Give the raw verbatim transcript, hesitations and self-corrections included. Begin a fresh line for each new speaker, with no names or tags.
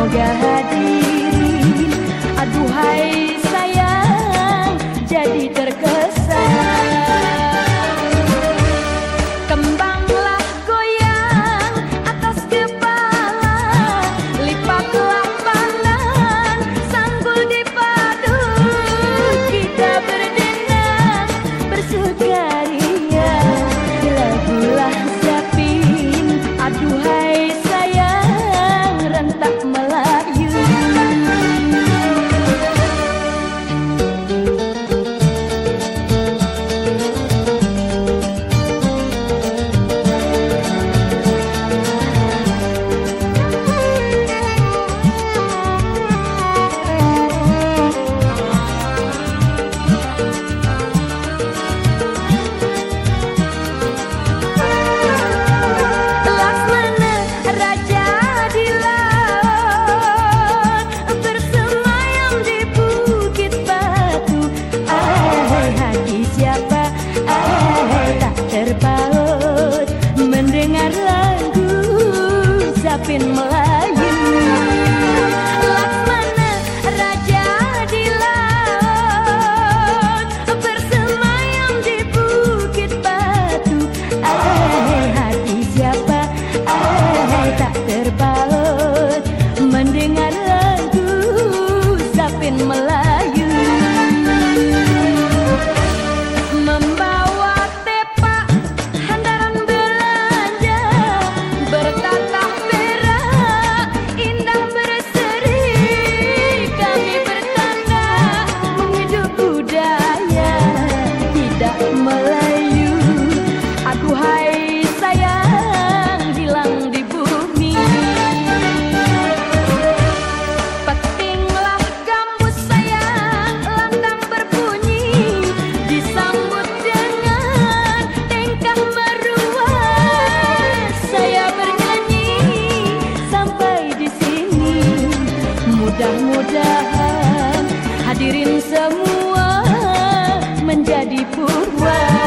semoga hadirin. Aduhai sayang, jadi terkesan. Kembanglah goyang atas kepala, lipatlah pandan, sanggul dipadu, kita berdenang bersukaria. Lagulah Zapin, aduhai sayang, rentak Melayu. Terpaut mendengar lagu Zapin Melayu. Laksmana raja di laut, bersemayam di bukit batu. Ahai hati siapa, ahai tak terpaut mendengar lagu Zapin Melayu. Melayu, aduhai sayang, hilang di bumi. Petinglah gambus sayang, lantang berbunyi, disambut dengan tingkah meruas. Saya bernyanyi sampai di sini, mudah-mudahan hadirin semua menjadi purba.